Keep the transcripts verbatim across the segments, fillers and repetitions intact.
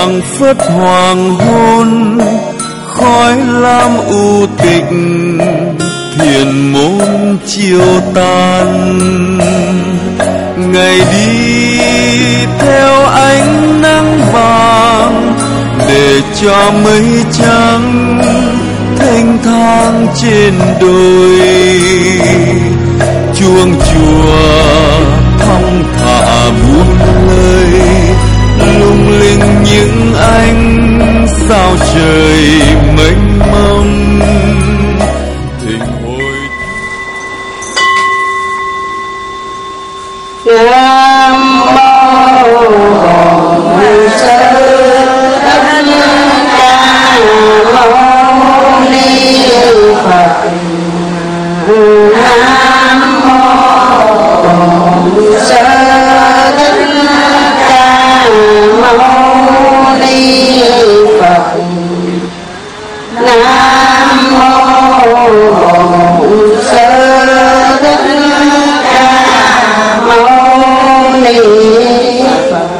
phảng phất hoàng hôn, khói lam u tịch thiền môn chiều tàn. Ngày đi theo ánh nắng vàng để cho mây trắng thênh thang trên đồi. Chuông chùa thong thả buông lời, lung linh những ánh sao trời mênh mông. Thỉnh hồi Nam mô Bổn Sư Thích Ca Mâu Ni Phật. Nam mô Bổn Sư Thích Ca Mâu Ni Phật. Nam mô Bổn Sư Thích Ca Mâu Ni Phật.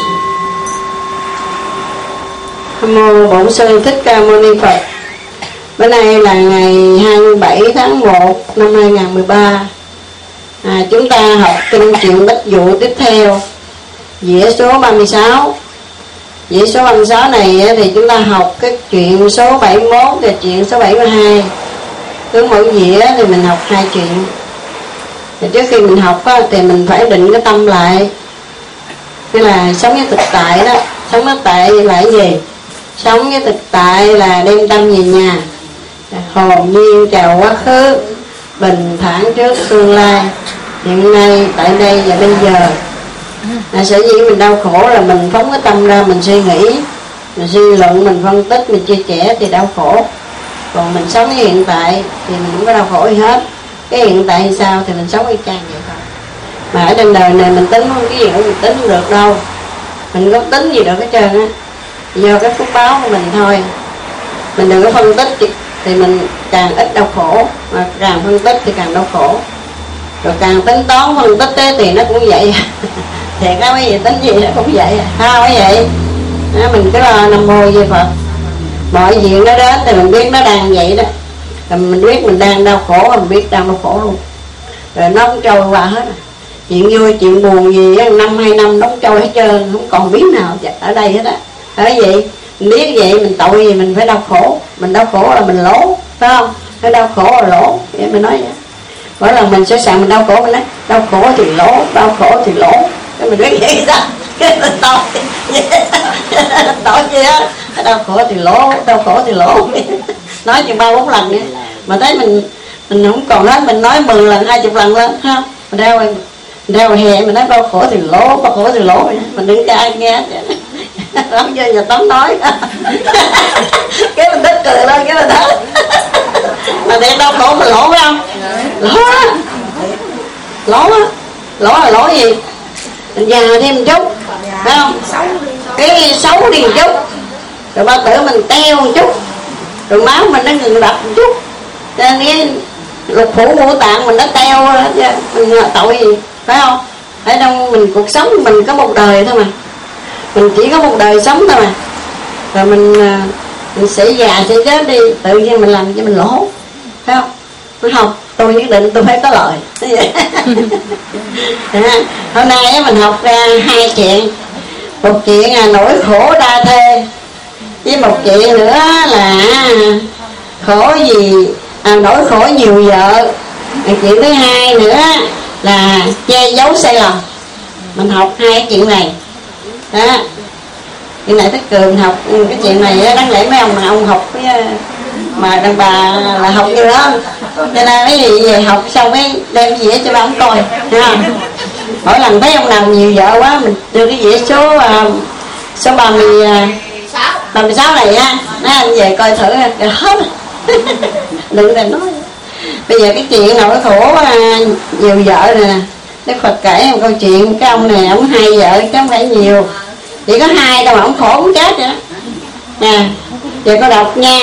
Nam mô Bổn Sư Thích Ca Mâu Ni Phật. Bữa nay là ngày hai mươi bảy tháng một năm hai nghìn không trăm mười ba. à, Chúng ta học kinh Truyện Bách Dụ tiếp theo, dĩa số ba mươi sáu. Dĩa số ba mươi sáu này thì chúng ta học cái chuyện số bảy mươi mốt và chuyện số bảy mươi hai. Cứ mỗi dĩa thì mình học hai chuyện. Thì trước khi mình học thì mình phải định cái tâm lại, tức là sống với thực tại đó. Sống với thực tại là cái gì? Sống với thực tại là đem tâm về nhà, hồn nhiên chào quá khứ, bình thản trước tương lai, hiện nay, tại đây và bây giờ. à, Sở dĩ mình đau khổ là mình phóng cái tâm ra, mình suy nghĩ, mình suy luận, mình phân tích, mình chia sẻ thì đau khổ. Còn mình sống với hiện tại thì mình không có đau khổ gì hết. Cái hiện tại thì sao thì mình sống y chang vậy thôi. Mà ở trên đời này mình tính cái gì cũng mình tính không được đâu. Mình không tính gì được hết trơn á, do cái phước báo của mình thôi. Mình đừng có phân tích thì mình càng ít đau khổ, mà càng phân tích thì càng đau khổ. Rồi càng tính toán phân tích thế thì nó cũng vậy. Thiệt á, cái gì tính gì nó cũng vậy. Sao cái vậy? Đó, mình cứ lo Nam Mô Di Phật. Mọi chuyện nó đến thì mình biết nó đang vậy đó. Rồi mình biết mình đang đau khổ, mình biết đang đau khổ luôn. Rồi nó cũng trôi qua hết. Chuyện vui, chuyện buồn gì á, năm hai năm nó cũng trôi hết trơn, không còn biết nào ở đây hết á. Bởi vậy mình biết vậy, mình tội gì mình phải đau khổ. Mình đau khổ là mình lỗ, phải không? Phải đau khổ là lỗ, vậy mình nói vậy. Mỗi lần mình sẽ sẵn mình đau khổ, mình nói đau khổ thì lỗ, đau khổ thì lỗ. Cái mình biết vậy sao? Cái mình tội tội gì á, đau khổ thì lỗ, đau khổ thì lỗ. Nói chừng ba bốn lần nữa mà thấy mình mình không còn hết, mình nói mười lần, hai chục lần lên, không? Mình đau mình đau hè, mình nói đau khổ thì lỗ, đau khổ thì lỗ. Mình đừng cho ai nghe. Không cho nhà Tấm nói. Cái mình tức cười lên cái là đó. Mà để đau khổ mình lỗ phải không? Lỗ á, lỗ á, lỗ là lỗ gì? Mình già thêm một chút, phải không? Cái xấu đi một chút, rồi bao tử mình teo một chút, rồi máu mình nó ngừng đập một chút, cho nên cái lục phủ ngũ tạng mình nó teo hết chứ. Mình tội gì, phải không? Ở trong mình cuộc sống mình có một đời thôi mà, mình chỉ có một đời sống thôi mà. Rồi mình mình sẽ già sẽ chết đi, tự nhiên mình làm cho mình lỗ, phải không? Tôi học, tôi nhất định tôi phải có lợi. Hôm nay mình học ra hai chuyện. Một chuyện là nỗi khổ đa thê, với một chuyện nữa là khổ gì à, nỗi khổ nhiều vợ. Chuyện thứ hai nữa là che giấu sai lầm. Mình học hai cái chuyện này đó. Chuyện này Thích Cường học cái chuyện này, đáng lẽ mấy ông mà ông học với mà đàn bà là học như đó, cho nên mấy gì về học xong mới đem dĩa cho ba ông coi, thấy không? Mỗi lần thấy ông nào nhiều vợ quá mình đưa cái dĩa số uh, số ba mươi ba mươi sáu này á, nói anh về coi thử rồi hết. Đừng để nói. Bây giờ cái chuyện nỗi khổ uh, nhiều vợ này nè, Đức Phật kể một câu chuyện. Cái ông này ông hai vợ chứ không phải nhiều, chỉ có hai đâu mà ông khổ cũng chết vậy đó nè. Giờ cô đọc nha.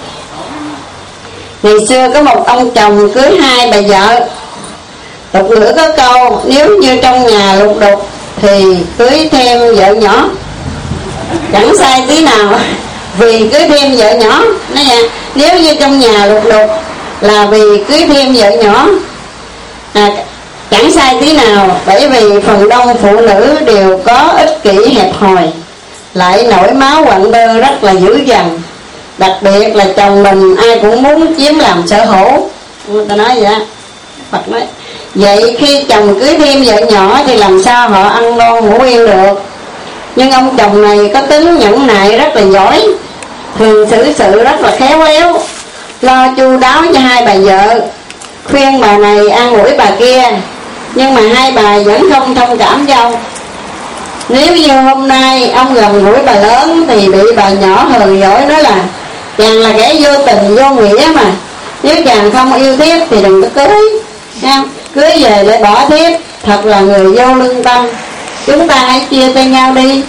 Ngày xưa có một ông chồng cưới hai bà vợ. Tục ngữ có câu nếu như trong nhà lục đục thì cưới thêm vợ nhỏ. chẳng sai tí nào, vì cưới thêm vợ nhỏ. Nói nha, nếu như trong nhà lục đục là vì cưới thêm vợ nhỏ, à, chẳng sai tí nào. Bởi vì phần đông phụ nữ đều có ích kỷ hẹp hòi, lại nổi máu quặn bơ rất là dữ dằn. Đặc biệt là chồng mình ai cũng muốn chiếm làm sở hữu. Ta nói vậy á, Phật nói vậy khi chồng cưới thêm vợ nhỏ thì làm sao họ ăn ngon ngủ yên được. Nhưng ông chồng này có tính nhẫn nại rất là giỏi, thường xử sự rất là khéo léo, lo chu đáo cho hai bà vợ, khuyên bà này an ủi bà kia, nhưng mà hai bà vẫn không thông cảm cho ông. Nếu như hôm nay ông gần gũi bà lớn thì bị bà nhỏ hờn dỗi nói là chàng là kẻ vô tình vô nghĩa mà, nếu chàng không yêu thiếp thì đừng có cưới, nha. Cưới về để bỏ thiếp, thật là người vô lương tâm, chúng ta hãy chia tay nhau đi.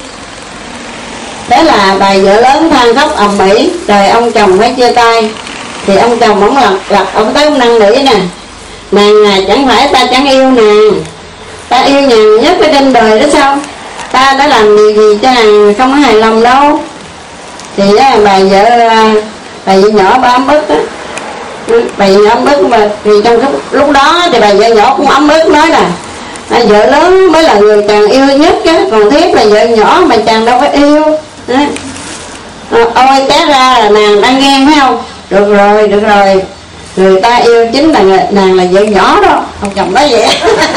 Thế là bà vợ lớn than khóc ầm ĩ, rồi ông chồng phải chia tay. Thì ông chồng ông lật lật ông tới ông năn nỉ nè, nàng à, chẳng phải ta chẳng yêu nàng, ta yêu nàng nhất ở trên đời đó sao, ta đã làm gì gì cho nàng không có hài lòng đâu. Thì á, bà vợ bà vợ nhỏ bà ấm ức á, bà vợ nhỏ ấm ức mà thì trong lúc, lúc đó thì bà vợ nhỏ cũng ấm ức nói là à, vợ lớn mới là người chàng yêu nhất á, còn thiếp là vợ nhỏ mà chàng đâu có yêu. À, ôi té ra là nàng đang ghen phải không? Được rồi, được rồi, người ta yêu chính là người, nàng là vợ nhỏ đó. Ông chồng nói vậy.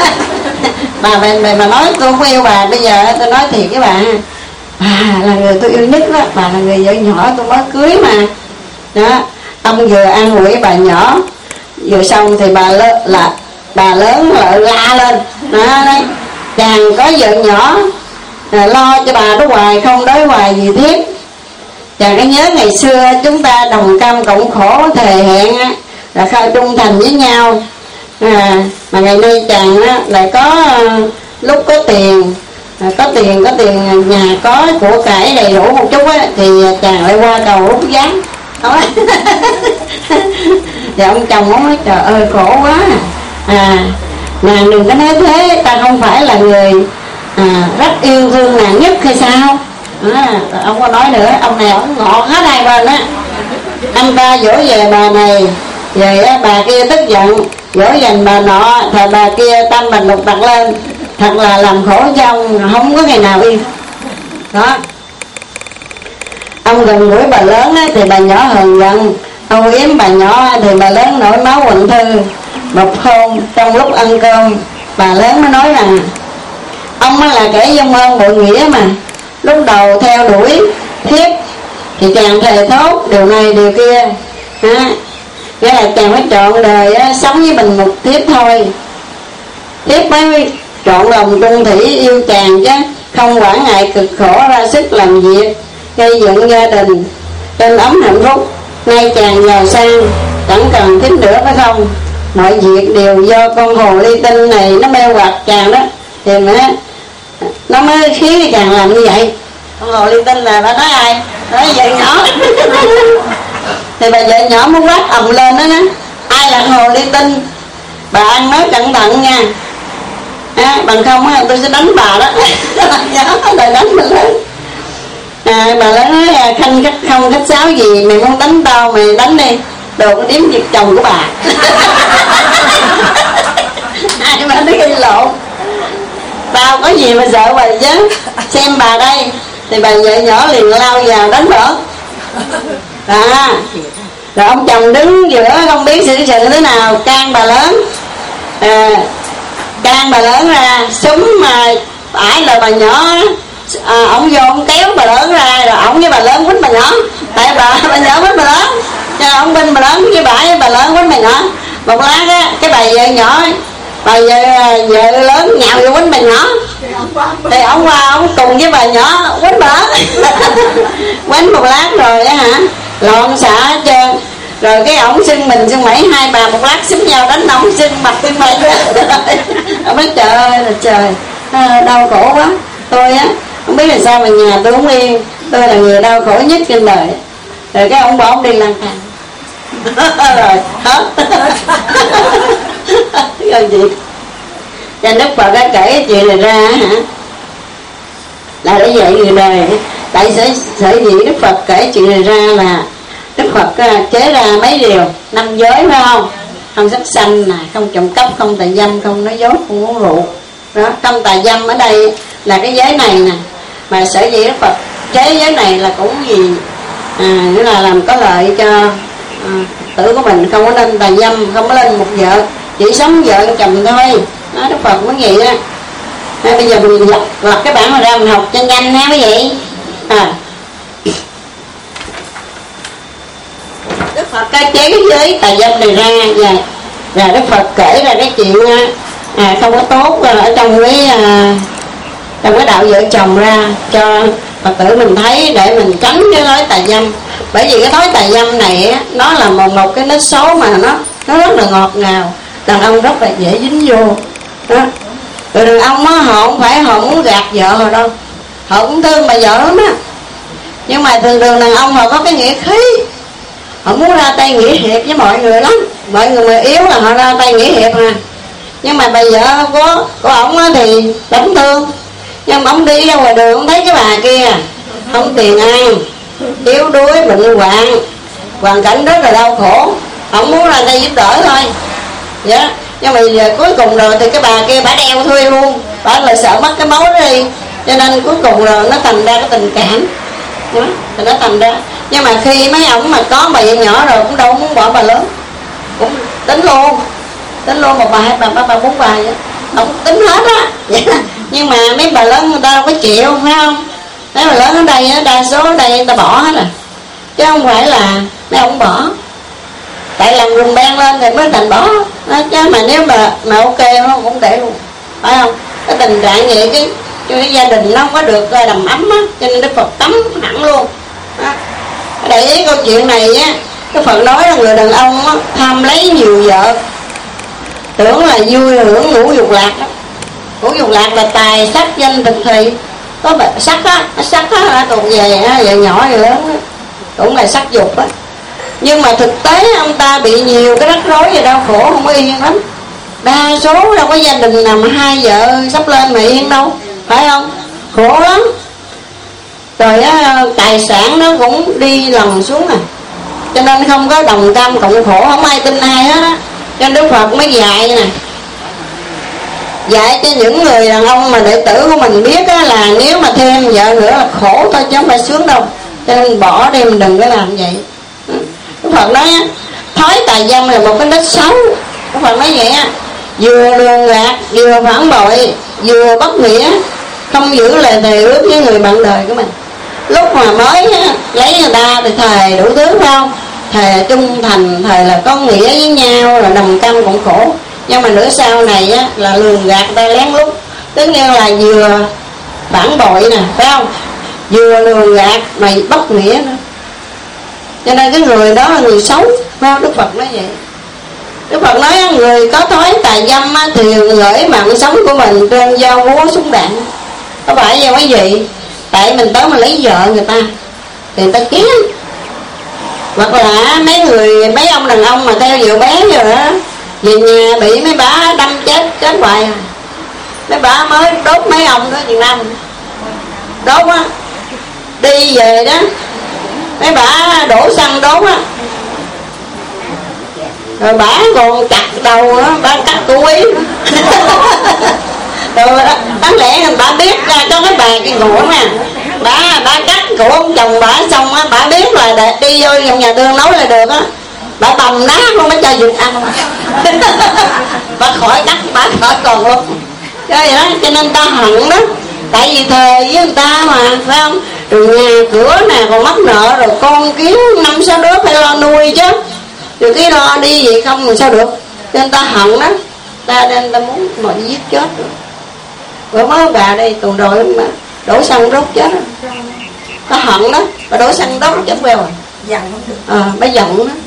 Bà về bà, bà nói tôi không yêu bà, bây giờ tôi nói thiệt với bà, bà là người tôi yêu nhất đó, bà là người vợ nhỏ tôi mới cưới mà. Đó, ông vừa an ủi bà nhỏ, vừa xong thì bà lớn là bà lớn lại la lên. Đó, đấy, chàng có vợ nhỏ à, lo cho bà đó hoài, không đối hoài gì thiếp. Chàng có nhớ ngày xưa chúng ta đồng cam cộng khổ, thề hẹn á, là khai trung thành với nhau. À, mà ngày nay chàng á, lại có uh, lúc có tiền, à, có tiền có tiền nhà có của cải đầy đủ một chút á, thì chàng lại qua cầu hút gián. Thì ông chồng ông nói trời ơi khổ quá à, nàng đừng có nói thế, ta không phải là người à, rất yêu thương nàng nhất hay sao. À, ông có nói nữa, ông này ông ngọt hết hai bên á. Anh ta dỗ về bà này, rồi á, bà kia tức giận dỗ dành bà nọ, thì bà kia tâm bạch lục đặt lên, thật là làm khổ cho ông không có ngày nào yên. Đó, ông gần gũi bà lớn á, thì bà nhỏ hờn giận, ông yếm bà nhỏ thì bà lớn nổi máu quặn thư. Một hôm trong lúc ăn cơm, bà lớn mới nói rằng ông á là kẻ vong ơn bội nghĩa mà, lúc đầu theo đuổi thiếp thì chàng thề thốt điều này điều kia, à, nghĩa là chàng phải chọn đời á, sống với mình một thiếp thôi, thiếp mới trọn lòng trung thủy yêu chàng chứ không quản ngại cực khổ ra sức làm việc gây dựng gia đình êm ấm hạnh phúc. Nay chàng giàu sang chẳng cần thiếp nữa phải không? Mọi việc đều do con hồ ly tinh này nó mê hoặc chàng đó, thì mà nó mới khiến chàng làm như vậy. Con hồ ly tinh là bà nói ai? Nói vợ nhỏ. Thì bà vợ nhỏ muốn quát ầm lên đó, đó ai là hồ ly tinh, bà ăn nói cẩn thận nha, à, bằng không á tôi sẽ đánh bà đó. Nhỏ đời đánh mình lớn. À, bà lớn nói khanh khách không khách sáo gì, mày muốn đánh tao mày đánh đi, đồ có điếm việc chồng của bà. Ai mà nó gây lộn, tao có gì mà sợ bà chứ, xem bà đây. Thì bà vợ nhỏ liền lao vào đánh vợ. À, rồi ông chồng đứng giữa không biết xử sự thế nào, can bà lớn, à, can bà lớn ra súng mà phải là bà nhỏ. À, ông vô ông kéo bà lớn ra, rồi ông với bà lớn quýnh bà nhỏ, tại bà bà nhỏ quýnh bà lớn, cho ông binh bà lớn với bà với bà lớn quýnh bà nhỏ. Một lát á, cái bà vợ nhỏ, bà vợ, vợ lớn nhào vô quýnh bà nhỏ, thì ông qua ông cùng với bà nhỏ quýnh bà lớn. Quýnh một lát rồi á hả, lộn xả hết trơn. Rồi cái ổng xưng mình xưng mẩy, hai bà một lát xúm nhau đánh ổng xưng mặt xưng mày. Ông nói trời ơi là trời, à, đau khổ quá. Tôi á không biết là sao mà nhà tôi không yên, tôi là người đau khổ nhất trên đời. Rồi cái ông bỏ ông đi lang thang. Rồi hết. Rồi chị cho Đức Phật đã kể cái chuyện này ra hả, là để dạy người đời Tại sở, sở dĩ Đức Phật kể chuyện này ra là Đức Phật chế ra mấy điều, năm giới phải không? Không sát sanh nè, không trộm cắp, không tà dâm, không nói dối, không uống rượu. Đó, không tà dâm ở đây là cái giới này nè. Mà sở dĩ Đức Phật chế giới này là cũng gì? À, nghĩa là làm có lợi cho à, tử của mình, không có nên tà dâm, không có lên một vợ, chỉ sống vợ chồng thôi. Đó, Đức Phật cũng vậy đó. À, bây giờ mình lật, lật cái bản mà ra mình học cho nhanh ha quý vị. À, Đức Phật ca chế cái giới tà dâm này ra và, và Đức Phật kể ra cái chuyện à, không có tốt ở trong cái à, trong cái đạo vợ chồng ra cho Phật tử mình thấy để mình tránh cái thói tà dâm. Bởi vì cái thói tà dâm này á, nó là một một cái nết xấu mà nó nó rất là ngọt ngào, đàn ông rất là dễ dính vô đó. Rồi đàn ông á, họ không phải họ muốn gạt vợ họ đâu, họ cũng thương bà vợ lắm á, nhưng mà thường thường đàn ông họ có cái nghĩa khí, họ muốn ra tay nghĩa hiệp với mọi người lắm. Mọi người mà yếu là họ ra tay nghĩa hiệp mà. Nhưng mà bà vợ của của ổng thì tấm thương, nhưng mà ổng đi ra ngoài đường ổng thấy cái bà kia không tiền ăn, yếu đuối, bệnh hoạn, hoàn cảnh rất là đau khổ, ổng muốn ra tay giúp đỡ thôi. Dạ. Nhưng mà giờ cuối cùng rồi thì cái bà kia bả đeo thuê luôn, bả lại sợ mất cái máu đi, cho nên cuối cùng rồi nó thành ra cái tình cảm đó, thì nó thành ra. Nhưng mà khi mấy ổng mà có bà vợ nhỏ rồi cũng đâu muốn bỏ bà lớn, cũng tính luôn tính luôn một bà hai bà ba bà bốn bà vậy, không tính hết á. Nhưng mà mấy bà lớn người ta đâu có chịu phải không? Mấy bà lớn ở đây đa số ở đây người ta bỏ hết rồi, chứ không phải là mấy ông bỏ. Tại làm rùng beng lên thì mới thành bỏ đó, chứ mà nếu mà mà ok nó cũng để luôn, phải không? Cái tình trạng vậy cái cái gia đình nó không có được đầm ấm á, cho nên Đức Phật cấm hẳn luôn đó. Để ý câu chuyện này á, cái Phật nói là người đàn ông á, tham lấy nhiều vợ, tưởng là vui hưởng ngũ dục lạc đó. Ngũ dục lạc là tài sắc danh thực thì, có sắc á, sắc á là còn về á, về nhỏ về lớn á, cũng là sắc dục á. Nhưng mà thực tế ông ta bị nhiều cái rắc rối và đau khổ, không có yên lắm. Đa số đâu có gia đình nào mà hai vợ sắp lên mà yên đâu, phải không? Khổ lắm. Rồi á, tài sản nó cũng đi lần xuống à, cho nên không có đồng cam cộng khổ, không ai tin ai hết á. Cho nên Đức Phật mới dạy nè, dạy cho những người đàn ông mà đệ tử của mình biết á, là nếu mà thêm vợ nữa là khổ thôi chứ không phải sướng đâu, cho nên bỏ đi, mình đừng có làm vậy. Đức Phật nói á, thói tà dâm là một cái nết xấu. Đức Phật nói vậy á, vừa lường gạt, vừa phản bội, vừa bất nghĩa, không giữ lời thề ước với người bạn đời của mình. Lúc mà mới á, lấy người ta thì thề đủ thứ phải không? Thề trung thành, thề là có nghĩa với nhau, là đồng cam cộng khổ. Nhưng mà nửa sau này á, là lường gạt ta lén lút, tức như là vừa phản bội nè, phải không? Vừa lường gạt mà bất nghĩa nữa. Cho nên cái người đó là người xấu, phải không? Đức Phật nói vậy. Đức Phật nói người có thói tà dâm á, thì gửi mạng sống của mình trên dao búa súng đạn. Có phải vậy quý vị? Tại mình tới mà lấy vợ người ta thì người ta kiếm. Hoặc là mấy người, mấy ông đàn ông mà theo vợ bé rồi đó, về nhà bị mấy bà đâm chết, chết hoài à. Mấy bà mới đốt mấy ông đó Việt Nam, đốt á, đi về đó mấy bà đổ xăng đốt á, rồi bả còn chặt đầu đó, bả cắt cổ quý. Rồi đáng lẽ bả biết ra cho cái bà cái gỗ nè, bả bả cắt cổ ông chồng bả xong á, bả biết là để đi vô trong nhà thương nấu là được á, bả bầm nát luôn, bả cho vịt ăn. Bả khỏi cắt, bả khỏi còn luôn. Cho vậy đó, cho nên ta hận đó, tại vì thề với người ta mà, phải không? Rồi nhà cửa nè, còn mắc nợ, rồi con kiếm năm sáu đứa phải lo nuôi chứ, rồi cái lo đi vậy không thì sao được. Cho nên ta hận đó, ta nên ta muốn mọi giết chết rồi. Bữa mới bà đây tuần rồi mà đổ xăng đốt chết đó. Ta hận đó, bà đổ xăng đốt chết queo rồi. Giận không được. Ờ, bà giận đó.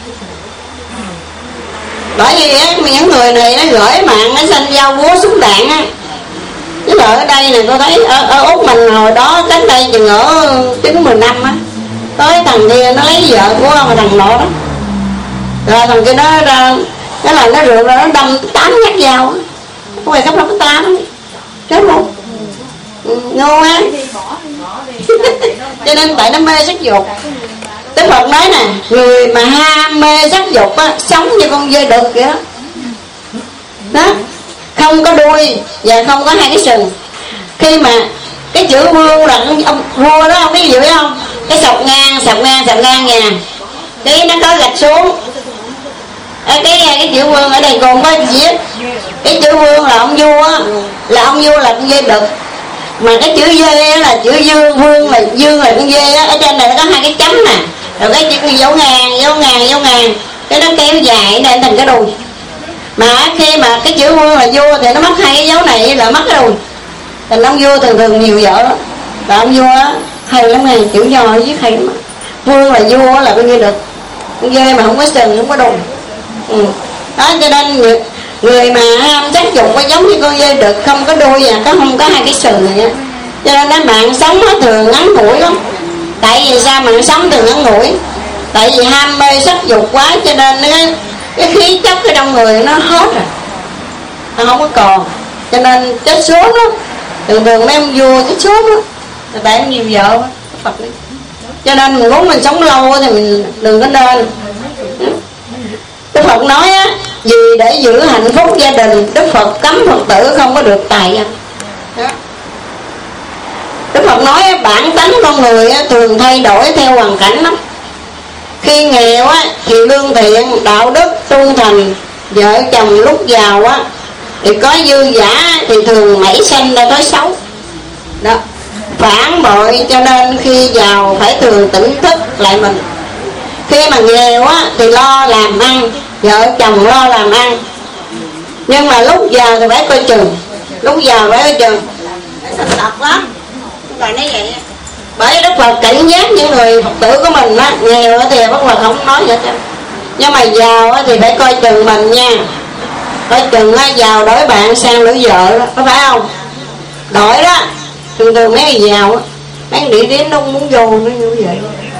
Bởi vì á, những người này nó gửi mạng nó xanh dao búa súng đạn á. Chứ là ở đây này tôi thấy ở, ở Úc mình hồi đó cách đây chừng ở chín mười năm á, tới thằng kia nó lấy vợ của ông thằng nọ đó, rồi thằng kia nó ra cái là nó rượu ra nó đâm tám nhát dao á, có phải cấp đó có ta đó chết luôn. Ừ, ngu á. Cho nên tại nó mê sắc dục. Đức Phật nói nè, người mà ham mê sắc dục á, sống như con dơi đực vậy đó. Đó, không có đuôi và không có hai cái sừng. Khi mà cái chữ vương là ông vua đó, ông biết gì biết không? Cái sọc ngang, sọc ngang, sọc ngang nhà, cái nó có gạch xuống. Cái, cái cái chữ vương ở đây còn có viết cái chữ vương là ông vua á, là ông vua là con dê đực. Mà cái chữ dê là chữ dương, vương là dương là con dê á. Ở trên này nó có hai cái chấm nè, rồi cái chữ dấu ngàn, dấu ngàn, dấu ngàn, cái nó kéo dài nên thành cái đùi. Mà khi mà cái chữ vương là vua thì nó mất hai cái dấu này là mất cái đùi. Thành ông vua thường thường nhiều vợ đó. Và ông vua á hay lắm này, chữ nho viết hay lắm. Vương là vua là con dê đực, con dê mà không có sừng, không có đùi. Ừ. Đó, cho nên người, người mà ham sắc dục có giống như con dê đực, không có đuôi và có không có hai cái sừng này á. Cho nên cái mạng sống nó thường ngắn ngủi lắm. Tại vì sao mạng sống thường ngắn ngủi? Tại vì ham mê sắc dục quá, cho nên cái, cái khí chất ở trong người nó hết rồi, nó không có còn. Cho nên chết sớm lắm. Thường thường mấy ông vua chết sớm lắm, tại em nhiều vợ đó. Phật đấy. Cho nên mình muốn mình sống lâu thì mình đừng có nên. Đức Phật nói á, vì để giữ hạnh phúc gia đình, Đức Phật cấm Phật tử không có được tài danh. Đức Phật nói á, bản tánh con người á, thường thay đổi theo hoàn cảnh lắm. Khi nghèo á, thì lương thiện, đạo đức, trung thành, vợ chồng lúc giàu á, thì có dư giả thì thường mảy sanh ra thói xấu. Đó, phản bội, cho nên khi giàu phải thường tỉnh thức lại mình. Khi mà nghèo á thì lo làm ăn, vợ chồng lo làm ăn, nhưng mà lúc giàu thì phải coi chừng, lúc giàu phải coi chừng. Thật lắm, là nói vậy. Bởi Đức Phật cảnh giác những người Phật tử của mình á, nghèo thì Đức Phật không nói vậy chứ, nhưng mà giàu á thì phải coi chừng mình nha. Coi chừng á, giàu đổi bạn sang lữ vợ đó, có phải không? Đổi đó, thường thường mấy người giàu á, mấy người đi đến đâu muốn vô nó như vậy.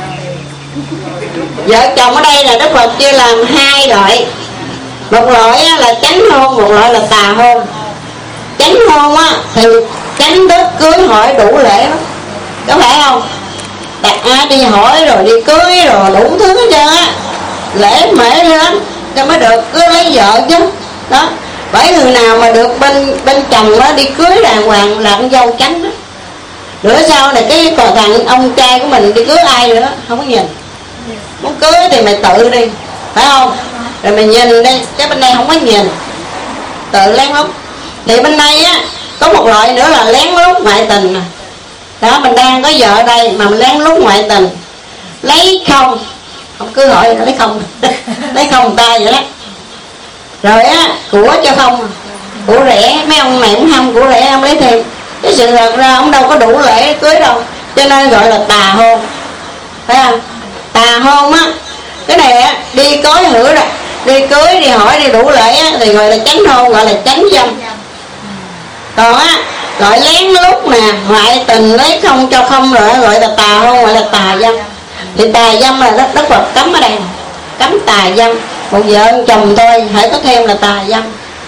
Vợ chồng ở đây là Đức Phật chia làm hai loại. Một loại là chánh hôn, một loại là tà hôn. Chánh hôn á thì chánh đức cưới hỏi đủ lễ đó, có phải không? Đặt à, đi hỏi rồi đi cưới rồi đủ thứ hết trơn á, lễ mễ lên cho mới được cứ lấy vợ chứ. Đó, bởi người nào mà được bên bên chồng đó đi cưới đàng hoàng là con dâu chánh đó. Nữa sau này cái còn thằng ông trai của mình đi cưới ai nữa không có nhìn. Muốn cưới thì mày tự đi, phải không? Rồi mày nhìn đi, cái bên đây không có nhìn, tự lén lút. Thì bên đây á có một loại nữa là lén lút ngoại tình nè. Đó, mình đang có vợ ở đây mà mình lén lút ngoại tình, lấy không, không cứ hỏi lấy không lấy không người ta vậy đó. Rồi á của cho không, của rẻ, mấy ông này cũng không của rẻ, ông lấy thêm. Cái sự thật ra ông đâu có đủ lễ cưới đâu, cho nên gọi là tà hôn, phải không? Tà hôn á, cái này á đi cưới hửa rồi, đi cưới đi hỏi đi đủ lễ á, thì gọi là chánh hôn, gọi là chánh dâm. Còn á gọi lén lút nè, ngoại tình lấy không cho không rồi gọi là tà hôn, gọi là tà dâm. Thì tà dâm là Đức Phật cấm ở đây, cấm tà dâm. Một vợ chồng thôi phải có thêm là tà dâm.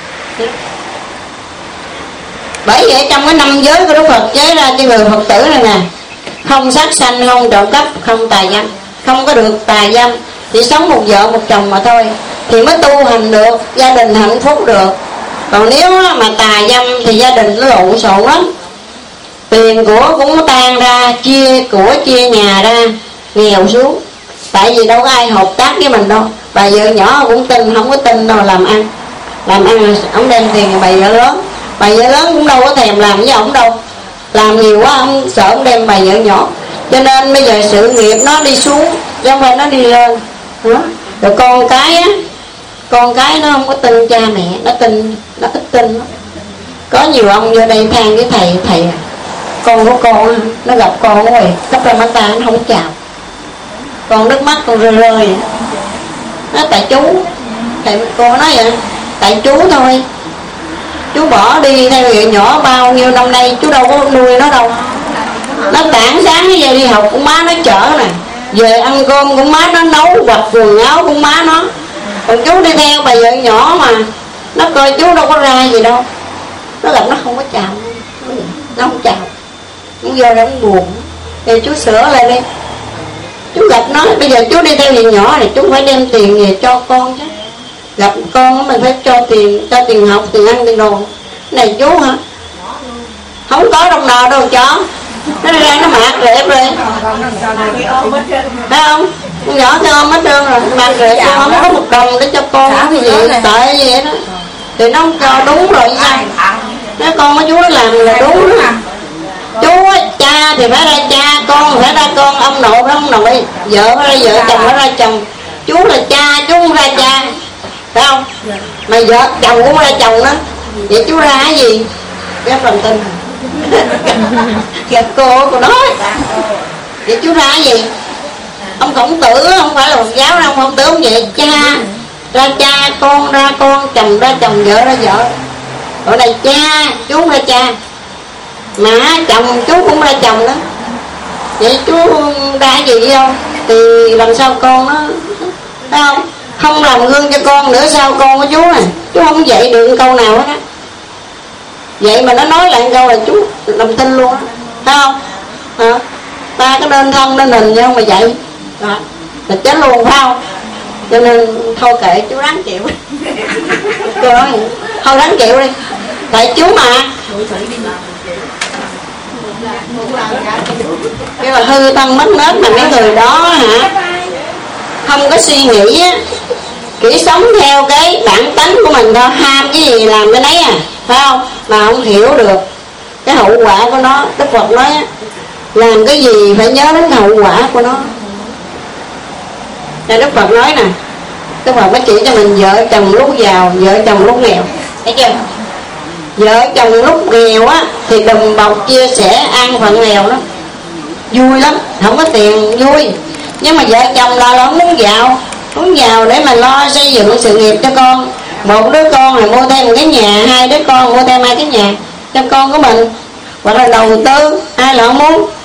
Bởi vậy trong cái năm giới của Đức Phật chế ra cho người Phật tử này nè, không sát sanh, không trộm cắp, không tà dâm, không có được tà dâm, chỉ sống một vợ một chồng mà thôi thì mới tu hành được, gia đình hạnh phúc được. Còn nếu mà tà dâm thì gia đình nó lộn xộn lắm, tiền của cũng tan ra, chia của chia nhà ra, nghèo xuống. Tại vì đâu có ai hợp tác với mình đâu. Bà vợ nhỏ cũng tin, không có tin đâu làm ăn. Làm ăn ông đem tiền bà vợ lớn, bà vợ lớn cũng đâu có thèm làm với ông đâu. Làm nhiều quá ông sợ ông đem bà vợ nhỏ. Cho nên bây giờ sự nghiệp nó đi xuống chứ không phải nó đi lên. Đó. Rồi con cái á, con cái nó không có tin cha mẹ, nó tin, nó ít tin lắm. Có nhiều ông vô đây than với thầy, thầy con của con nó gặp con rồi cấp ra mắt ta nó không chào, con nước mắt con rơi rơi. Nó tại chú, thầy cô nói vậy, tại chú thôi, chú bỏ đi theo người nhỏ bao nhiêu năm nay chú đâu có nuôi nó đâu. Nó tảng sáng nó về đi học cũng má nó chở nè, về ăn cơm cũng má nó nấu, hoặc quần áo cũng má nó. Còn chú đi theo bà vợ nhỏ mà nó coi chú đâu có ra gì đâu. Nó gặp nó không có chào, nó không chào, cũng vô đó cũng buồn. thì chú sửa lại đi. Chú gặp nó, bây giờ chú đi theo việc nhỏ thì chú phải đem tiền về cho con chứ. Gặp con mình phải cho tiền, cho tiền học, tiền ăn, tiền đồ. Này chú hả? Không có đồng nào đâu chó. Nó ra nó mạt rệp rồi. Thấy không? Con nhỏ theo ôm hết trơn rồi. Mạt rệp con không có một đồng để cho con. Cái gì tệ gì vậy đó. Thì nó không cho đúng rồi sao? Nói con với chú nó làm là đúng đó. Chú á, cha thì phải ra cha, con phải ra con, ông nội phải ông nội, vợ phải ra vợ, chồng phải ra chồng. Chú là cha, chú không ra cha, phải không? Mà vợ chồng cũng ra chồng đó. Vậy chú ra cái gì? Cái phần tin. Kìa cô cô nói. Vậy chú ra cái gì? Ông Khổng Tử không phải là một giáo đâu, không tử không vậy. Cha ra cha, con ra con, chồng ra chồng, vợ ra vợ. Ở đây cha, chú không ra cha. Mà chồng chú cũng ra chồng đó. Vậy chú ra cái gì không? Thì làm sao con nó, thấy không? Không làm gương cho con nữa sao con của chú này. Chú không dạy được câu nào hết á. Vậy mà nó nói lại câu là chú làm tin luôn á, thấy không? À, ta có nên thân nên hình chứ không mà vậy đó, là chết luôn phải không? Cho nên thôi kệ chú ráng chịu. Cô nói vậy, thôi ráng chịu đi. Tại chú mà cái mà hư thân mất nết mà mấy người đó hả, không có suy nghĩ á, chỉ sống theo cái bản tánh của mình thôi, ham cái gì làm cái nấy à, phải không? Mà không hiểu được cái hậu quả của nó. Đức Phật nói á, làm cái gì phải nhớ đến hậu quả của nó. Nên Đức Phật nói nè, Đức Phật mới chỉ cho mình vợ chồng lúc giàu, vợ chồng lúc nghèo, thấy chưa? Vợ chồng lúc nghèo á thì đùm bọc chia sẻ ăn phận nghèo đó, vui lắm, không có tiền vui. Nhưng mà vợ chồng là lo muốn giàu, muốn giàu để mà lo xây dựng sự nghiệp cho con. Một đứa con là mua thêm một cái nhà, hai đứa con mua thêm hai cái nhà cho con của mình, hoặc là đầu tư, ai là không muốn.